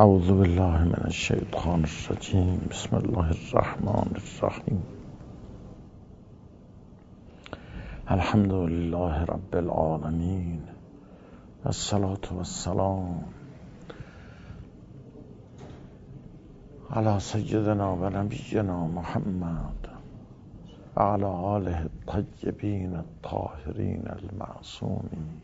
اعوذ بالله من الشیطان الرجیم. بسم الله الرحمن الرحیم. الحمد لله رب العالمین، الصلاة والسلام علی سیدنا و نبینا محمد و علی آله الطیبین الطاهرین المعصومین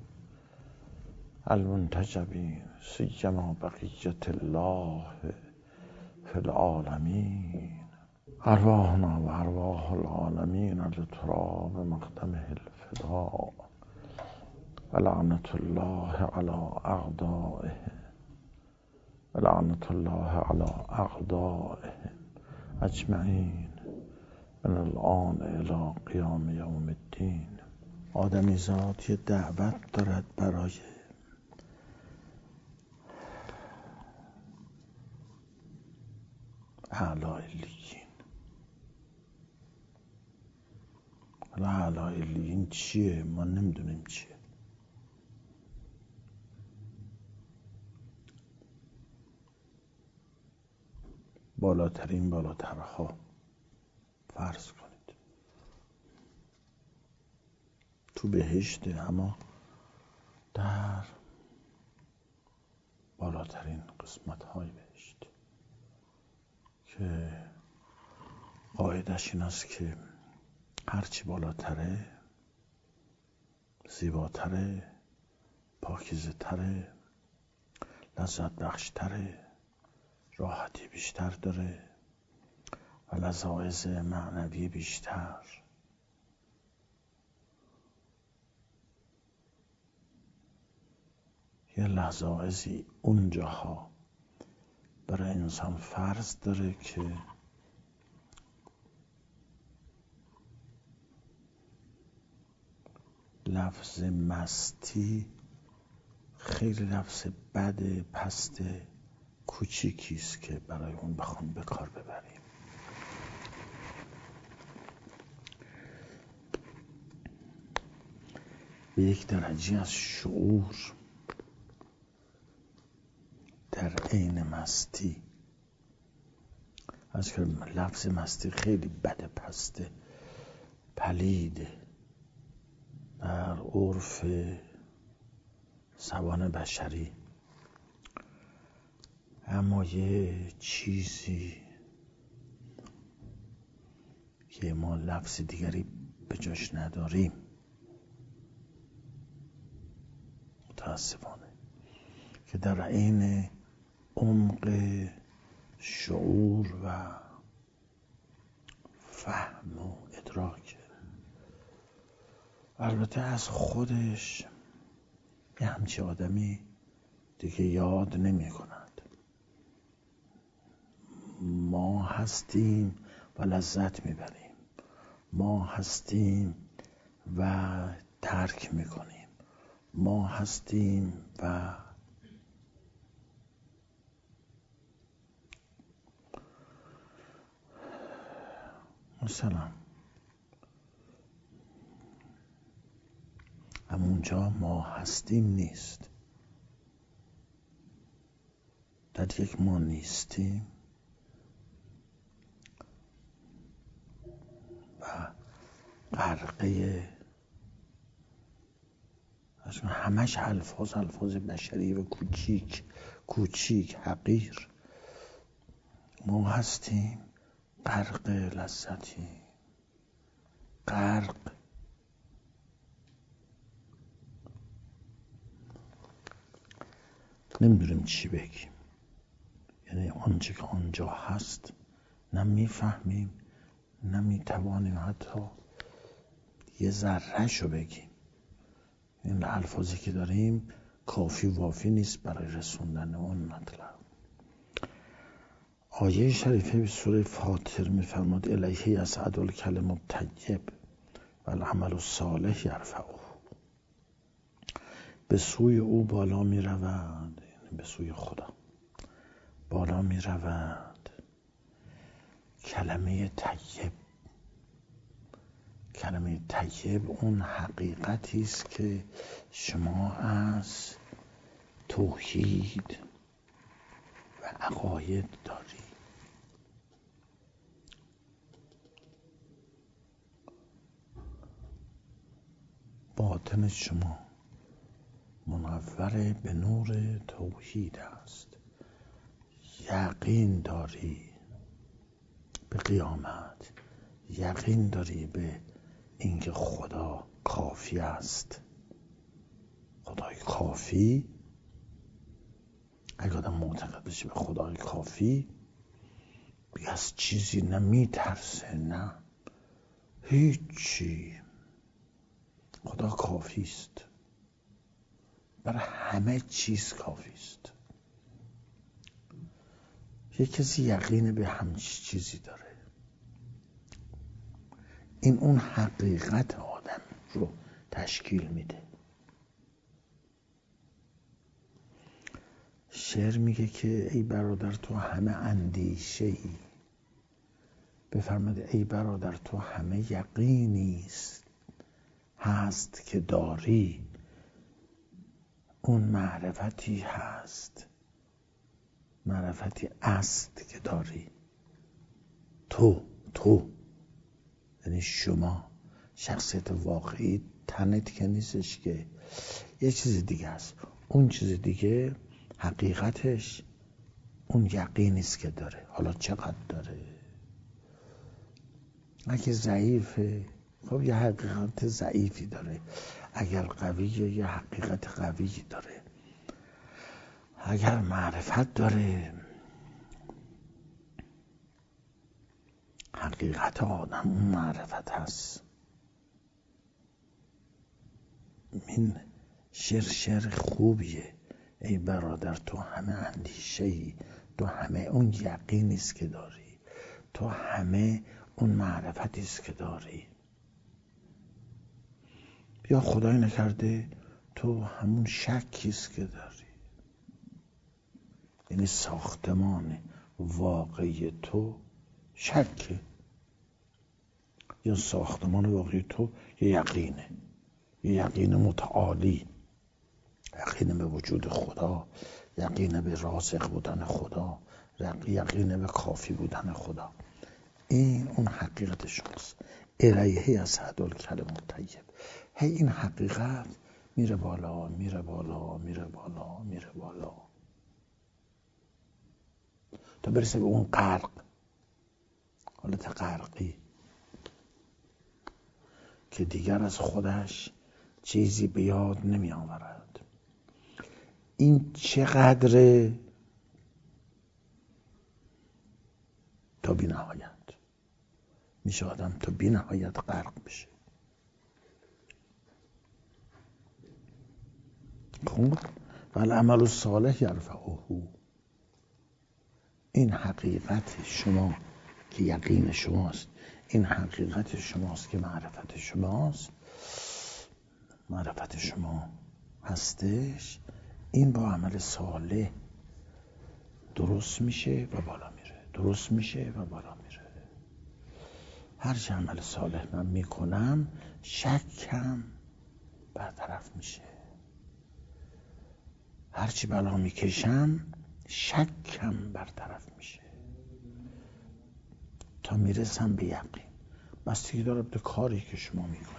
المنتجبین، سیما بقیت الله فی العالمین. ارواحنا و ارواح العالمین لتراب مقدمه الفداء و لعنت الله علی اعدائهم و لعنت الله علی اعدائهم اجمعین من الآن الی قیام یوم الدین. آدمی زاد یه دعوت دارد برای اعلی علیین. حالا اعلی علیین چیه؟ ما نمیدونیم چیه. بالاترین بالاترها فرض کنید تو بهشته، اما در بالاترین قسمت های بهشت که قاعدش این است که هرچی بالاتره زیباتره، پاکیزه تره، لذت بخشتره، راحتی بیشتر داره و لذاذ معنوی بیشتر. یه لذاذی اونجاها برای انسان فرض داره که لفظ مستی خیلی لفظ بد، پست، کوچیکیست که برای اون بخوام به کار ببریم. به یک درجه از شعور در عین مستی، از که لفظ مستی خیلی بد، پسته، پلیده در عرف زبان بشری، اما یه چیزی که ما لفظ دیگری به جاش نداریم متاسفانه، که در عین عمق شعور و فهم و ادراک، البته از خودش یه همچی آدمی دیگه یاد نمی کند. ما هستیم و لذت میبریم، ما هستیم و ترک میکنیم، ما هستیم و مثلا همونجا ما هستیم نیست، در یک ما نیستیم و غرقه همش الفاظ بشری و کوچیک حقیر. ما هستیم غرق لذتی، غرق نمیدونیم چی بگیم. یعنی آنچه که آنجا هست نه میفهمیم نه میتوانیم حتی یه ذره‌شو بگیم. این الفاظی که داریم کافی وافی نیست برای رسوندن اون مطلب. آیه شریفه به سوره فاطر میفرماد الیه یصعد الکلم الطیب و العمل الصالح یرفعه. به سوی او بالا میرود، یعنی به سوی خدا بالا میرود کلمه طیب. کلمه طیب اون حقیقتی است که شما از توحید و عقاید داری. باطن شما منور به نور توحید است. یقین داری به قیامت، یقین داری به اینکه خدا کافی است. خدای کافی، اگه آدم معتقد بشه به خدای کافی، دیگه از چیزی نه میترسه نه هیچی. خدا کافی است، برای همه چیز کافی است. یک کسی یقین به همچی چیزی داره، این اون حقیقت آدم رو تشکیل میده. شعر میگه که ای برادر تو همه اندیشه ای، بفرماید ای برادر تو همه یقینی هست که داری، اون معرفتی هست، معرفتی است که داری. تو یعنی شما، شخصیت واقعی تنت که نیستش، که یه چیز دیگه است. اون چیز دیگه حقیقتش اون یقینی است که داره. حالا چقدر داره؟ اگه ضعیفه خب یه حقیقت ضعیفی داره، اگر قویه یه حقیقت قویی داره، اگر معرفت داره. حقیقت آدم اون معرفت هست. این شعر خوبیه. ای برادر تو همه اندیشه ای، تو همه اون یقینی است که داری، تو همه اون معرفتی است که داری. یا خدای نکرده تو همون شکی است که داری. یعنی ساختمان واقعی تو شکه، یا ساختمان واقعی تو یه یقینه، یه یقین متعالی، یقین به وجود خدا، یقین به رازق بودن خدا، یقین به کافی بودن خدا. این اون حقیقت شماست. الیه یصعد الکلم الطیب. هی این حقیقت میره بالا میره بالا میره بالا میره بالا تا برسه به اون غرق، حالت غرقی که دیگر از خودش چیزی به یاد نمی آورد. این چقدره؟ تا بی نهایت. میشه آدم تا بی نهایت غرق بشه. خب والعمل الصالح یرفعه. این حقیقت شما که یقین شماست، این حقیقت شماست که معرفت شماست، معرفت شما هستش. این با عمل صالح درست میشه و بالا میره، درست میشه و بالا میره. هر چه عمل صالح من میکنم شکم برطرف میشه، هرچی بلا میکشم شکم برطرف میشه تا میرسم به یقین. بستگی داره به کاری که شما میکنی.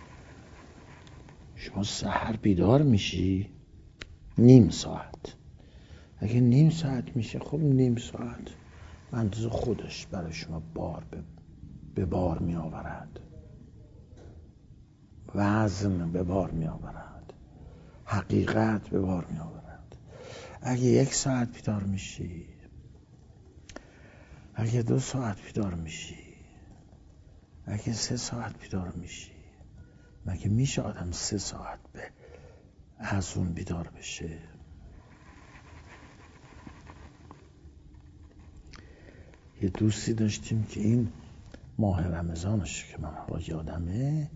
شما سحر بیدار میشی نیم ساعت، اگه نیم ساعت میشه خب نیم ساعت اندازه خودش برای شما بار به بار می آورد، وزن به بار می آورد، حقیقت به بار می آورد. اگه 1 ساعت بیدار میشی، اگه 2 ساعت بیدار میشی، اگه 3 ساعت بیدار میشی، مگه میشه آدم 3 ساعت به از اون بیدار بشه؟ یه دوستی داشتیم که این ماه رمضانش که من حالا یادمه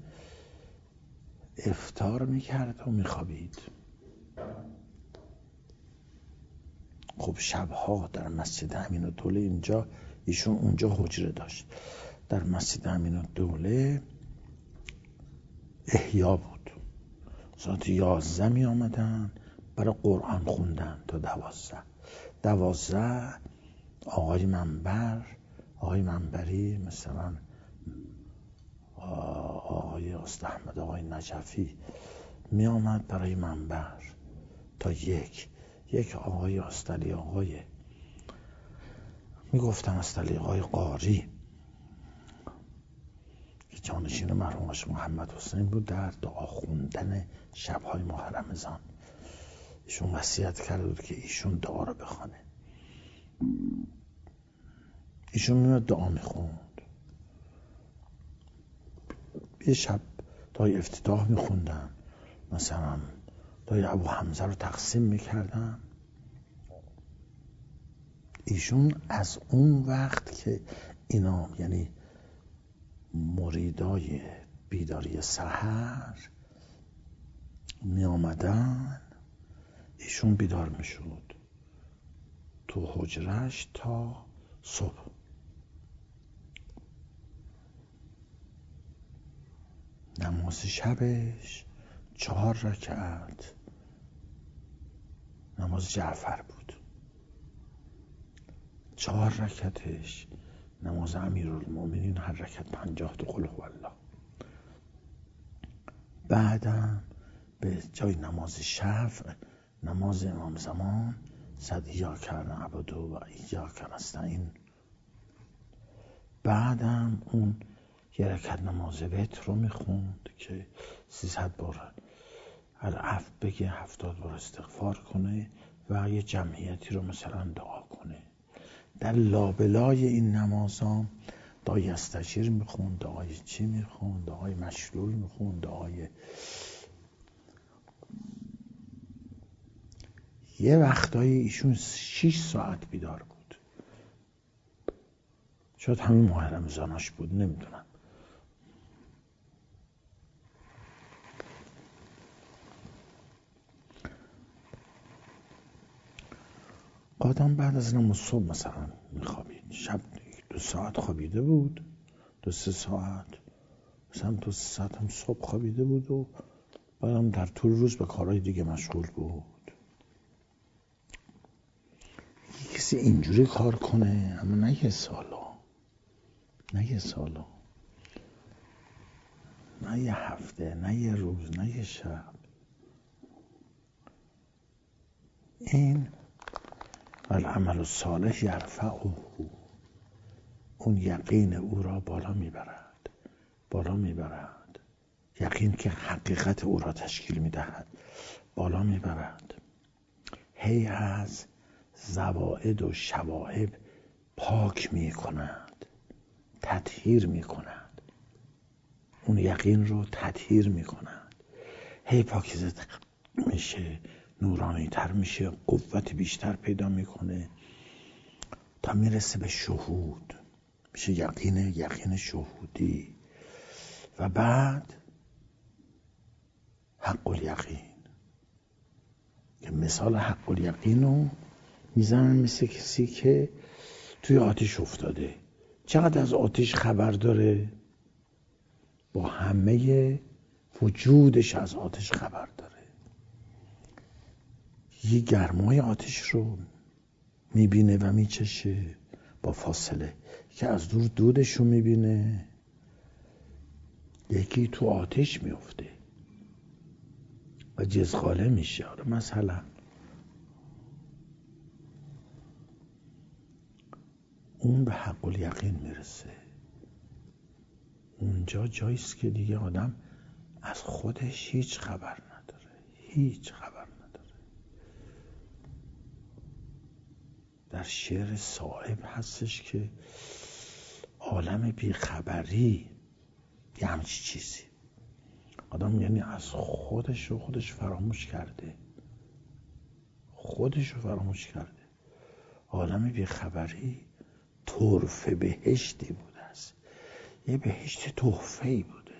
افطار میکرد و میخوابید. خب شبها در مسجد امین‌الدوله اینجا، ایشون اونجا حجره داشت، در مسجد امین‌الدوله احیا بود. ساعت 11 می آمدن برای قرآن خوندن تا 12. 12 آقای منبری مثلا آقای استاد احمد آقای نجفی می آمد برای منبر تا یک آقای استالی آقای می گفتن استالی آقای قاری که جانشین مرحوم آقای محمد حسین بود، در دعا خوندن شب‌های ماه رمضان ایشون وصیت کرده بود که ایشون دعا رو بخونه. ایشون میاد دعا میخوند. یه شب دعای افتتاح میخوندن، مثلا دعای ابو حمزه رو تقسیم میکردن. ایشون از اون وقت که اینا یعنی مریدای بیداری سحر می آمدن، ایشون بیدار می شد تو حجرش تا صبح. نماز شبش 4 رکعت نماز جعفر بود، 4 رکعتش نماز امیرالمومنین، هر رکعت 50 تا قل هوالله. بعدم به جای نماز شفع نماز امام زمان صد ایاک نعبد و ایاک نستعین. بعدم اون یه رکعت نماز وتر رو میخوند که 300 بار العفو بگه، 70 بار استغفار کنه و یه جمعیتی رو مثلا دعا کنه. در لابلای این نمازام دعای استشیر میخوند، دعای چی میخوند، دعای مشلول میخوند، دعای یه وقتایی ایشون 6 ساعت بیدار بود. شاید همین ماه رمضاناش بود، نمیدونم. آدم بعد از نماز صبح مثلا میخوابید، شب 2 ساعت خوابیده بود، 2-3 ساعت، مثلا 2-3 ساعت هم صبح خوابیده بود و بعدم در طول روز به کارهای دیگه مشغول بود. کسی اینجوری کار کنه، اما نه یه سالا، نه یه سالا، نه یه هفته، نه یه روز، نه یه شب. این والعمل الصالح یرفعه، اون یقین او را بالا میبرد، یقین که حقیقت او را تشکیل میدهد بالا میبرد. هی از زوائد و شوائب پاک میکند، تطهیر میکند، اون یقین رو تطهیر میکند. هی پاکیزه میشه، نورانی تر میشه، قوت بیشتر پیدا میکنه تا میرسه به شهود، میشه یقین شهودی. و بعد حق الیقین، که مثال حق الیقین رو میزنن مثل کسی که توی آتش افتاده. چقدر از آتش خبر داره؟ با همه وجودش از آتش خبر داره. یه گرمای آتش رو میبینه و میچشه با فاصله، که از دور دودش رو میبینه، یکی تو آتش میفته و جزغاله میشه. مثلا اون به حق الیقین میرسه. اونجا جاییست که دیگه آدم از خودش هیچ خبر نداره. در شعر صائب هستش که عالم بیخبری یه همچی چیزی. آدم یعنی از خودش فراموش کرده. عالم بیخبری طرفه بهشتی بوده است، یه بهشت تحفه‌ای بوده،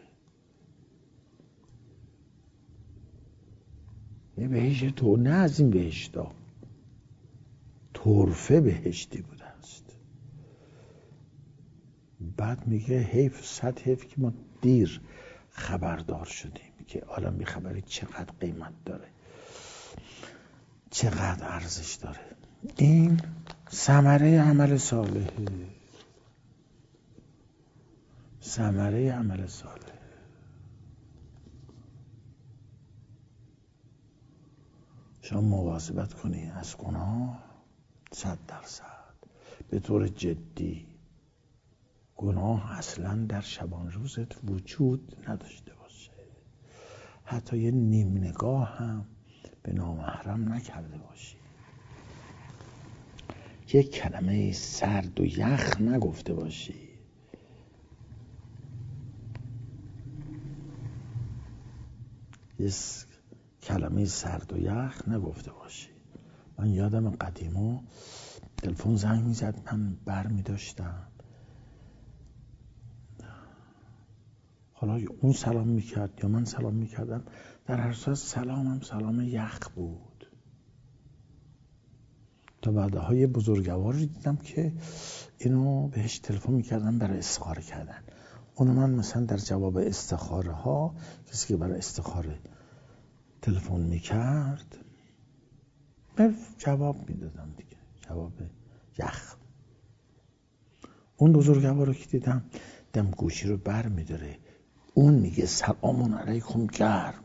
یه بهشت نه از این بهشتا، طرفه بهشتی بوده است. بعد میگه حیف، صد حیف که ما دیر خبردار شدیم که عالم بیخبری چقدر قیمت داره، چقدر ارزش داره. این ثمره عمل صالحه. ثمره عمل صالح. شما مواظبت کنی از گناه 100%، به طور جدی. گناه اصلا در شبان روزت وجود نداشته باشه. حتی یه نیم نگاه هم به نامحرم نکرده باشی. یک کلمه سرد و یخ نگفته باشی. یه کلمه سرد و یخ نگفته باشی. من یادم قدیما تلفن زنگ میزد، من بر میداشتم، حالا اون سلام میکرد یا من سلام میکردم، در هر صورت سلامم سلام یخ بود. تا بعدها یه بزرگواری دیدم که اینو بهش تلفن میکردن برای استخاره کردن. اونو من مثلا در جواب استخاره ها، کسی که برای استخاره تلفن میکرد جواب میدادم دیگه، جواب یخ. اون بزرگوار رو که دیدم گوشی رو بر میداره، اون میگه سلام علیکم گرم.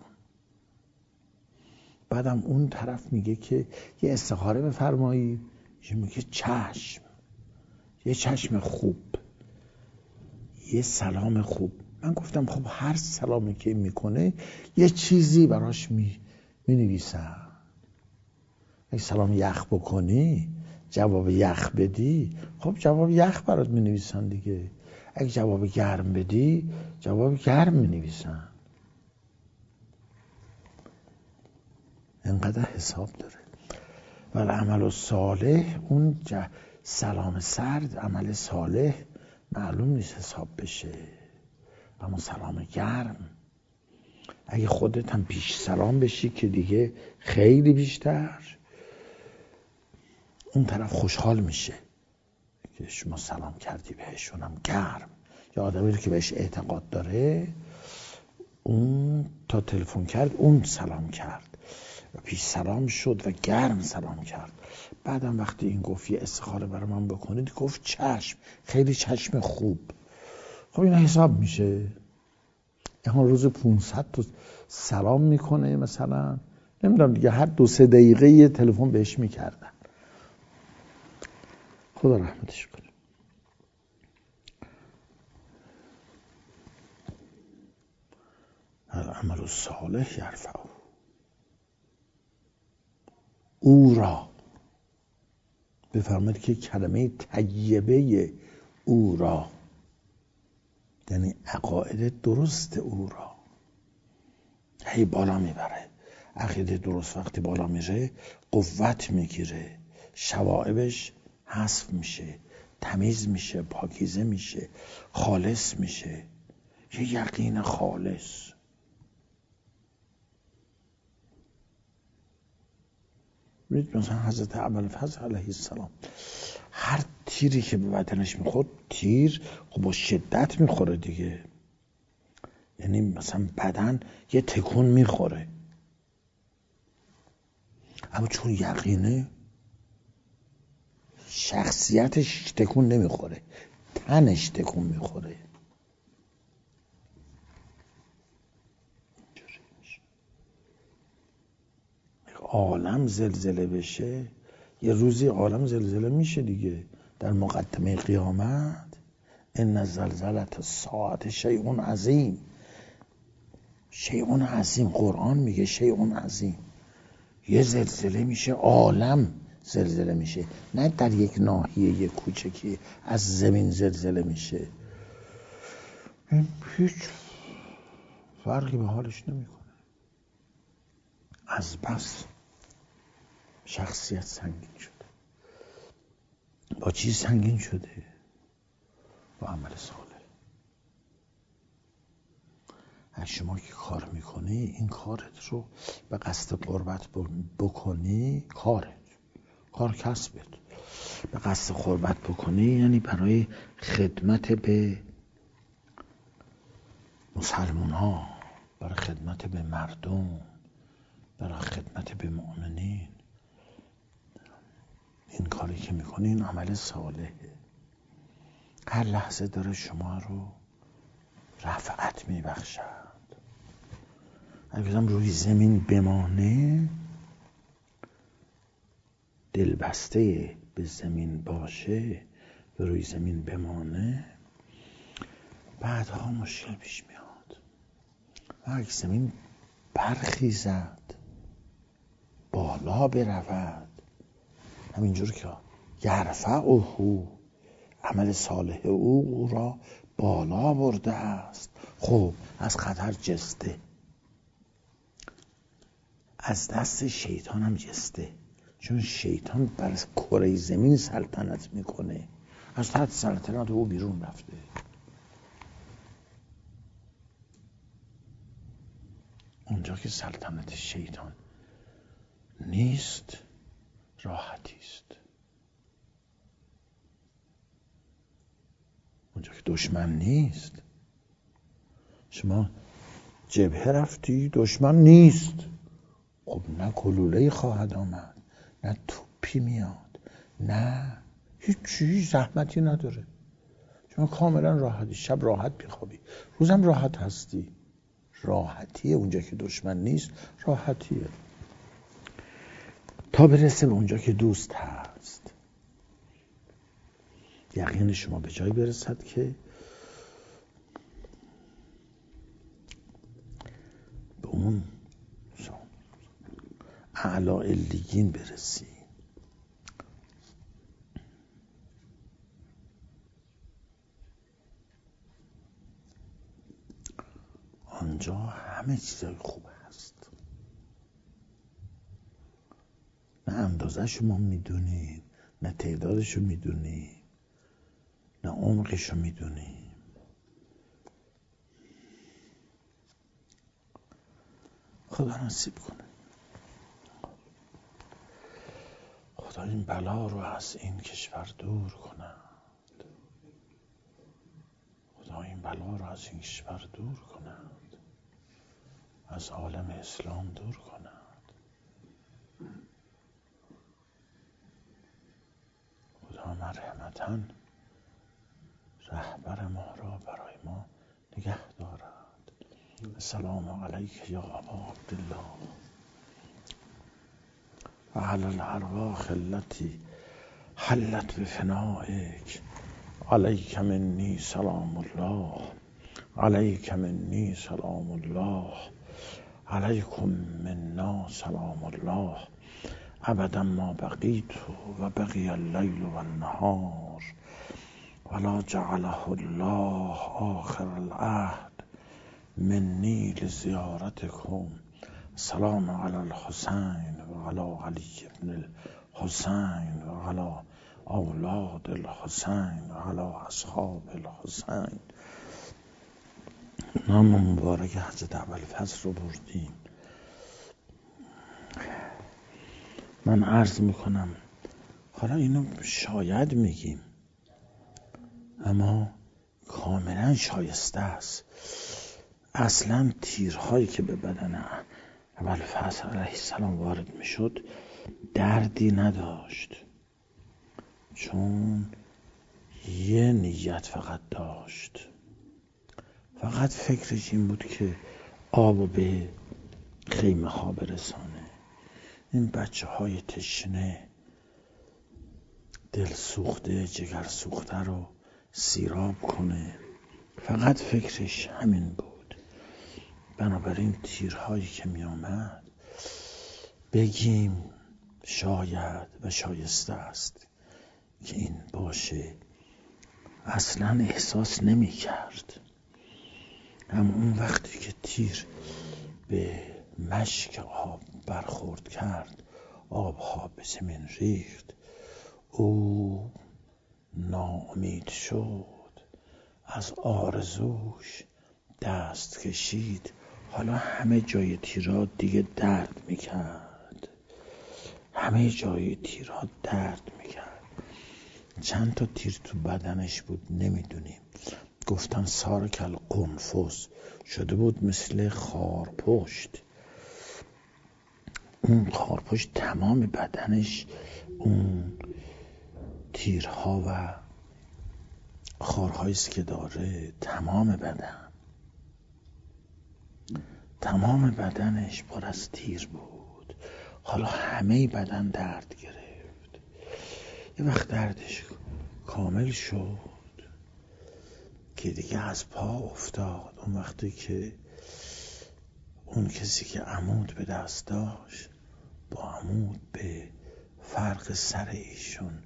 بعدم اون طرف میگه که یه استخاره بفرمایید، میگه چشم. یه چشم خوب، یه سلام خوب. من گفتم خب هر سلامی که میکنه یه چیزی براش مینویسم. اگه سلام یخ بکنی، جواب یخ بدی، خب جواب یخ برات مینویسن دیگه. اگه جواب گرم بدی، جواب گرم مینویسن. انقدر حساب داره. ولی عمل صالح، اون سلام سرد عمل صالح معلوم نیست حساب بشه. اما سلام گرم، اگه خودت هم پیش سلام بشی که دیگه خیلی بیشتر اون طرف خوشحال میشه که شما سلام کردی بهشون هم گرم. یا آدمی که بهش اعتقاد داره، اون تا تلفن کرد اون سلام کرد و پیش سلام شد و گرم سلام کرد. بعدم وقتی این گفت یه استخاره برای من بکنید، گفت چشم، خیلی چشم خوب. خب این حساب میشه. این روز 500 تا سلام میکنه مثلا، نمیدونم دیگه، هر 2-3 دقیقه یه تلفن بهش میکردن. خدا رحمتش کنه. العمل الصالح یرفعه او را. بفرمایید که کلمه طیبه او را یعنی عقاید درست او را هی بالا میبره. عقیده درست وقتی بالا میره قوت میگیره، شوائبش حذف میشه، تمیز میشه، پاکیزه میشه، خالص میشه. یه یقین خالص. ببینید مثلا حضرت ابوالفضل علیه السلام، هر تیری که به بدنش میخورد، تیر خب با شدت میخوره دیگه، یعنی مثلا بدن یه تکون میخوره، اما چون یقینه شخصیتش تکون نمیخوره، تنش تکون میخوره. عالم زلزله بشه، یه روزی عالم زلزله میشه دیگه. در مقدمه قیامت ان زلزله الساعة شیء عظیم. شیء عظیم، قرآن میگه شیء عظیم. یه زلزله میشه، عالم زلزله میشه، نه در یک ناحیه یک کوچکی از زمین زلزله میشه. این هیچ فرقی به حالش نمیکنه. از بس شخصیت سنگین شده. با چی سنگین شده؟ با عمل صالح. از شما که کار میکنی، این کارت رو به قصد قربت بکنی، کار کسبت به قصد قربت بکنی، یعنی برای خدمت به مسلمان ها، برای خدمت به مردم، برای خدمت به مؤمنین. این کاری که میکنی این عمل صالحه. هر لحظه داره شما رو رفعت میبخشد. اگه روی زمین بمانه، دلبسته به زمین باشه، به روی زمین بمانه، بعدها مشکل پیش میاد. و اگه زمین برخیزد، بالا برود، همینجور که یرفعه، عمل صالح او را بالا برده است. خب از خطر جسته، از دست شیطان هم جسته، چون شیطان بر کره زمین سلطنت میکنه، از تحت سلطنت او بیرون رفته. اونجا که سلطنت شیطان نیست، راحتی است. اونجا که دشمن نیست، شما جبهه رفتی، دشمن نیست، خب نه گلوله‌ای خواهد آمد، نه توپی میاد، نه هیچ چیز، زحمتی نداره. شما کاملا راحتی، شب راحت بخوابی، روزم راحت هستی. راحتیه اونجا که دشمن نیست، راحتیه تا برسه به اونجا که دوست هست. یقین شما به جای برسد که به اون اعلی علیین برسی. آنجا همه چیزای خوب هست. نه اندازه‌شو ما میدونیم، نه تعدادشو میدونیم، نه عمقشو میدونیم. خدا نصیب کنه. خدا این بلا رو از این کشور دور کند. خدا این بلا رو از این کشور دور کند، از عالم اسلام دور کند. خدا مرحمتاً رهبر ما را برای ما نگه دارد. السلام علیک یا ابا عبدالله و علی الارواح التي حلت بفنائک. علیک منی سلام الله، علیک منی سلام الله، علیکم منا سلام الله، ابدا ما بقیت و بقی اللیل و النهار ولا جعله الله آخر العهد منی لزیارتکم. سلام علی الحسین و علی علی ابن الحسین و علی اولاد الحسین و علی اصحاب الحسین. نام مبارک حضرت ابوالفضل رو بردیم. من عرض میکنم، حالا اینو شاید میگیم اما کاملا شایسته است. اصلا تیرهایی که به بدن ابوالفضل علیه السلام وارد میشد دردی نداشت، چون یه نیت فقط داشت. فقط فکرش این بود که آب به خیمه ها برسانه، این بچه های تشنه دل سوخته جگر سوخته رو سیراب کنه. فقط فکرش همین بود. بنابراین تیرهایی که می آمد بگیم شاید و شایسته است که این باشه. اصلا احساس نمی کرد، اما اون وقتی که تیر به مشک آب برخورد کرد، آبها به زمین ریخت، او ناامید شد، از آرزوش دست کشید. حالا همه جای تیرها دیگه درد میکرد، همه جای تیرها درد میکرد. چند تا تیر تو بدنش بود نمیدونیم. گفتن سارک القنفس، شده بود مثل خارپشت. اون خارپشت تمام بدنش اون تیرها و خارهایی است که داره. تمام بدنش پر از تیر بود. حالا همه بدن درد گرفت. یه وقت دردش کامل شد که دیگه از پا افتاد. اون وقتی که اون کسی که عمود به دست داشت با عمود به فرق سر ایشون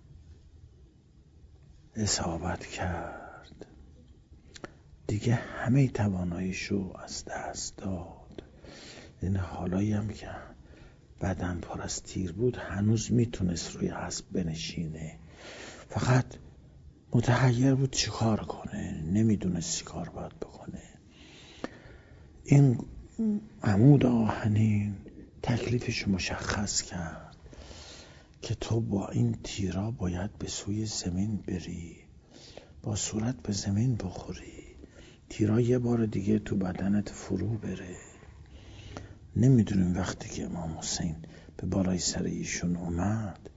اصابت کرد. دیگه همه تواناییشو از دست داد. این حالایی هم که بدن پر از تیر بود هنوز میتونست روی اسب بنشینه، فقط متحیر بود چی کار کنه، نمیدونست چی کار باید بکنه. این عمود آهنین تکلیفش مشخص کرد که تو با این تیرا باید به سوی زمین بری، با صورت به زمین بخوری، تیرا یه بار دیگه تو بدنت فرو بره. نمیدونیم وقتی که امام حسین به بالای سر ایشون اومد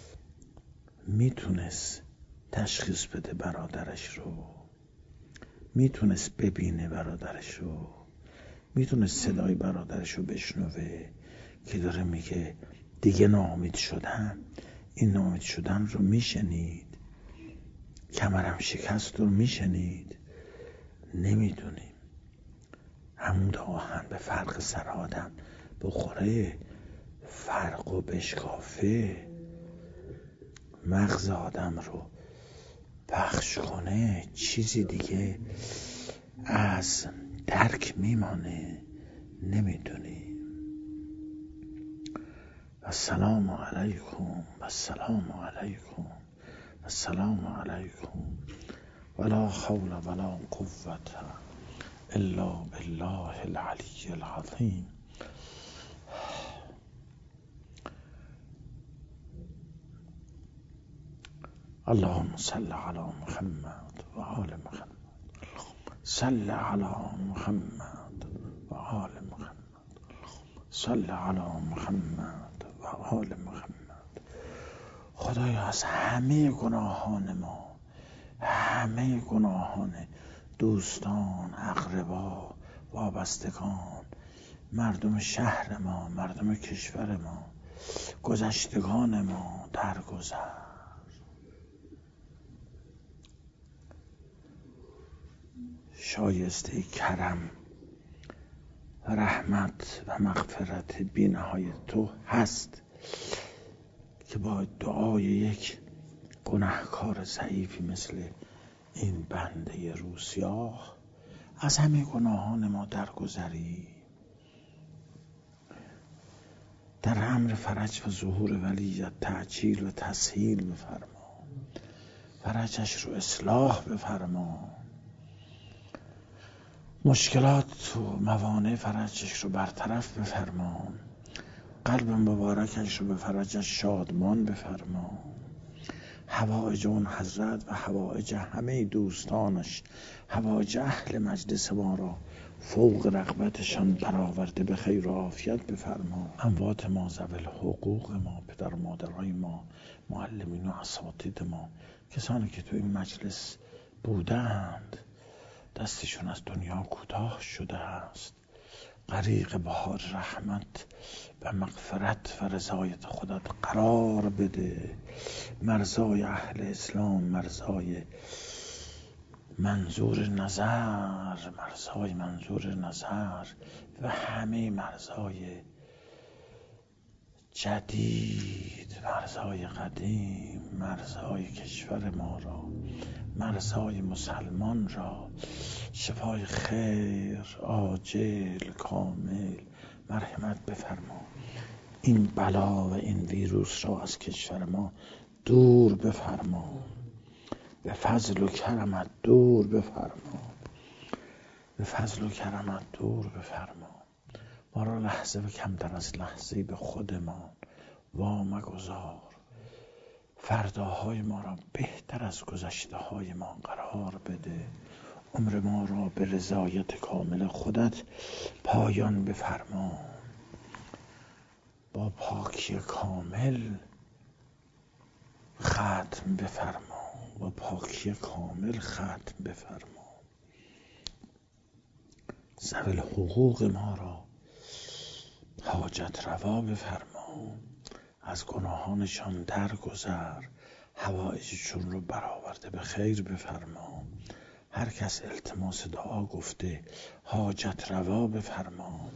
میتونست تشخیص بده برادرش رو، میتونست ببینه برادرش رو، میتونست صدای برادرش رو بشنوه که داره میگه دیگه ناامید شدم. این ناامید شدن رو میشنید، کمرم شکست رو میشنید. نمیدونیم. عمود آهن به فرق سر آدم بخوره، فرق و بشکافه، مغز آدم رو پخش کنه، چیزی دیگه از درک میمانه. نمیدونیم. السلام علیکم، السلام علیکم، السلام علیکم، ولا حول ولا قوة الا بالله العلی العظیم. اللهم صل علی محمد و آل محمد. صل علی محمد و آل محمد. صل علی محمد و آل محمد. خدایا از همه گناهان ما، همه گناهان دوستان، اقربا، وابستگان، مردم شهر ما، مردم کشور ما، گذشتگان ما درگذر. شایسته کرم و رحمت و مغفرت بی نهایت تو هست که با دعای یک گناهکار ضعیفی مثل این بنده روسیاه از همه گناهان ما درگذری. در امر فرج و ظهور ولیت تعجیل و تسهیل بفرما، فرجش رو اصلاح بفرما، مشکلات و موانع فرجش رو برطرف بفرما، قلب مبارکش رو به فرجش شادمان بفرما، حوائج اون حضرت و حوائج همه دوستانش، حوائج اهل مجلس ما را فوق رغبتشان برآورده به خیر و عافیت بفرما. اموات ما، ذوی الحقوق ما، پدر و مادرای ما، معلمین و اساتید ما، کسانی که تو این مجلس بودند دستشون از دنیا کوتاه شده است، غریق بهار رحمت و مغفرت و رضایت خودت قرار بده. مرزای اهل اسلام، مرزای منظور نظر، مرزای منظور نظر و همه مرزای جدید، مرزای قدیم، مرزهای کشور ما را، مرزهای مسلمان را شفای خیر عاجل کامل مرحمت بفرما. این بلا و این ویروس را از کشور ما دور بفرما، به فضل و کرمت دور بفرما، به فضل و کرمت دور بفرما. ما را لحظه و کمتر از لحظه به خودمان وا مگذار. فرداهای ما را بهتر از گذشته های ما قرار بده. عمر ما را به رضایت کامل خودت پایان بفرما. با پاکی کامل ختم بفرما، با پاکی کامل ختم بفرما. ذوی حقوق ما را حاجت روا بفرما، از گناهانشان درگذر، حوائجشون رو برآورده به خیر بفرما. هر کس التماس دعا گفته حاجت روا بفرما.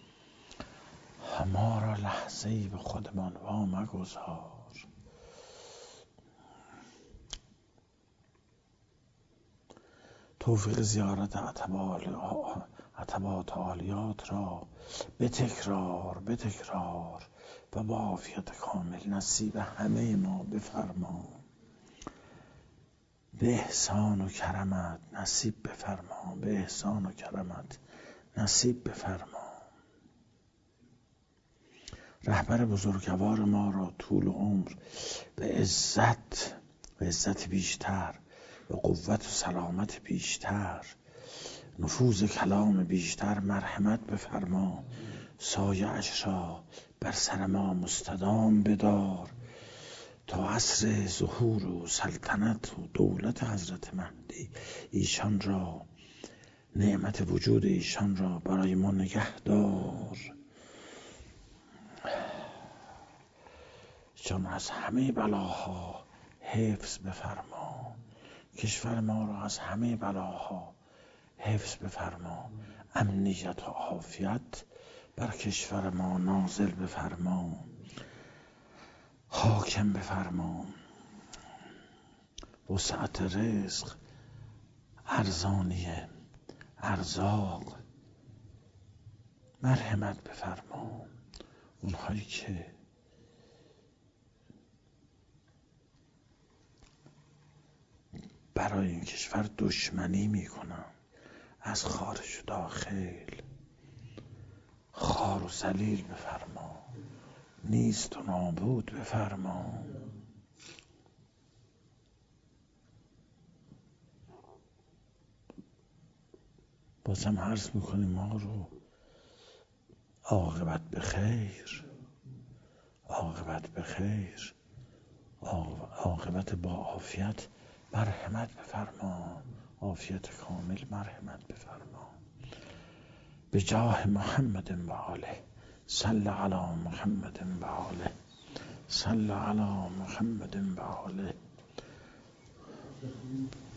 ما را لحظه‌ای به خودمان وا مگذار. توفیق زیارت عتبات عالیات را به تکرار و با عافیت کامل نصیب همه ما بفرما. به احسان و کرمت نصیب بفرما، به احسان و کرمت نصیب بفرما. رهبر بزرگوار ما را طول عمر به عزت بیشتر، به قوت و سلامت بیشتر، نفوذ کلام بیشتر مرحمت بفرما. سایه اش را بر سر ما مستدام بدار، تا عصر ظهور و سلطنت و دولت حضرت مهدی ایشان را، نعمت وجود ایشان را برای ما نگه دار. چون از همه بلاها حفظ بفرما، کشور ما را از همه بلاها حفظ بفرما. امنیت و عافیت بر کشور ما نازل بفرما، حاکم بفرما. وسعت رزق، ارزانی ارزاق مرحمت بفرما. اونهایی که برای این کشور دشمنی میکنن، از خارج و داخل خار و ذلیل بفرما، نیست و نابود بفرما. بازم عرض میکنیم ما رو عاقبت به خیر، عاقبت با عافیت مرحمت بفرما، عافیت کامل مرحمت بفرما. به جاه محمد و آله، صل علی محمد و آله، صل علی محمد و آله.